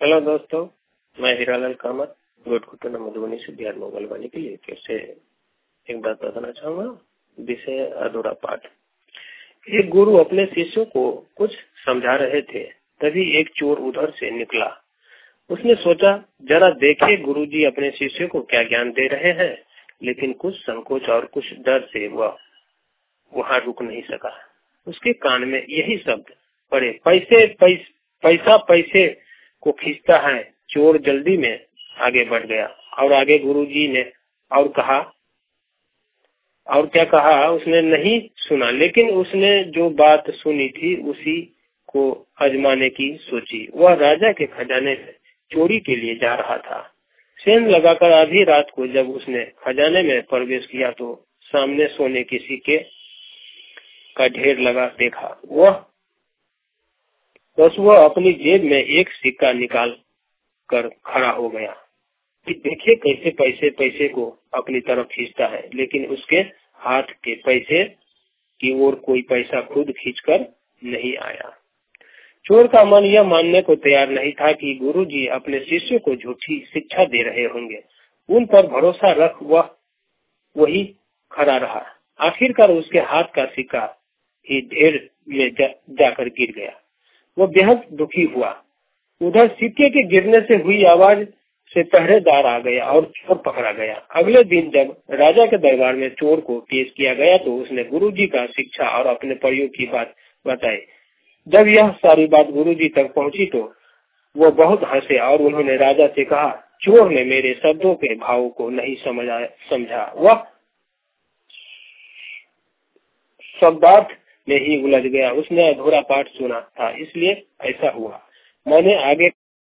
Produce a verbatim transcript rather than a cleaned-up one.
Hello दोस्तों, मैं हीरालाल कामत गोटकुटना मधुबनी से बिहार मोबाइल वाणी के लिए फिर से एक बात बताना चाहूंगा। विषय अधूरा पाठ। एक गुरु अपने शिष्यों को कुछ समझा रहे थे, तभी एक चोर उधर से निकला। उसने सोचा जरा देखे गुरुजी अपने शिष्यों को क्या ज्ञान दे रहे हैं, लेकिन कुछ संकोच और कुछ डर से वह वहां रुक नहीं सका। उसके कान में यही शब्द पड़े, पैसे पैस, पैसा पैसे को खींचता है। चोर जल्दी में आगे बढ़ गया और आगे गुरुजी ने और कहा और क्या कहा उसने नहीं सुना, लेकिन उसने जो बात सुनी थी उसी को आजमाने की सोची। वह राजा के खजाने में चोरी के लिए जा रहा था। सेंध लगाकर आधी रात को जब उसने खजाने में प्रवेश किया तो सामने सोने के सिक्के का ढेर लगा देखा। वह बस वह अपनी जेब में एक सिक्का निकाल कर खड़ा हो गया कि देखे कैसे पैसे पैसे को अपनी तरफ खींचता है, लेकिन उसके हाथ के पैसे की ओर कोई पैसा खुद खींचकर नहीं आया। चोर का मन यह मानने को तैयार नहीं था कि गुरुजी अपने शिष्यों को झूठी शिक्षा दे रहे होंगे। उन पर भरोसा रख वह वही खड़ा रहा। आखिरकार उसके हाथ का सिक्का ही ढेर में जा, जाकर गिर गया। वो बेहद दुखी हुआ। उधर सिक्के के गिरने से हुई आवाज से पहरेदार आ गया और चोर पकड़ा गया। अगले दिन जब राजा के दरबार में चोर को पेश किया गया तो उसने गुरुजी का शिक्षा और अपने प्रयोग की बात बताई। जब यह सारी बात गुरुजी तक पहुंची तो वो बहुत हंसे और उन्होंने राजा से कहा, चोर ने मेरे शब्दों के भाव को नहीं समझा समझा वह शब्दार्थ में ही उलझ गया। उसने अधूरा पाठ सुना था, इसलिए ऐसा हुआ। मैंने आगे